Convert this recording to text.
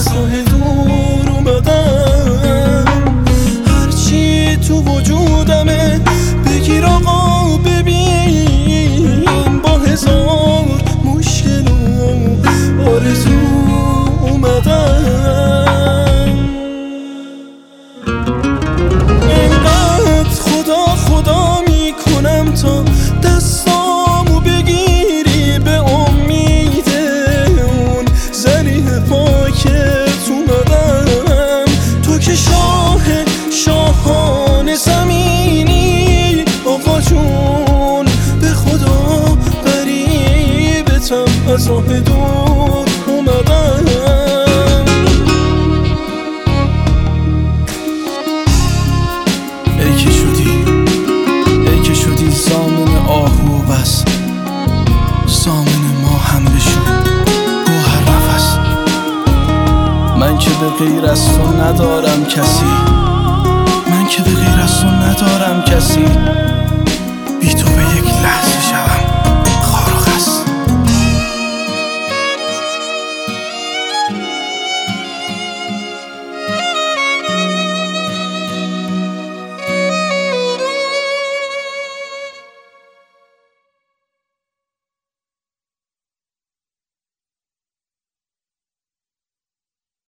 از راه دور اومدم. هرچی تو وجودمه بگیر آقا ببین، با هزار مشکل و آرزو اومدم. اینقدر خدا خدا میکنم تا دستامو بگیری، به امید اون ذریح پاکت اومدم. تو که شاهان زمینی آقا جون، به خدا قریبتم از راه دور اومدم. ای که شدی زامن آهو بس، زامن ما هم بشون گوهر نفس. من که به غیر از تو ندارم کسی، من که به غیر از تو ندارم کسی.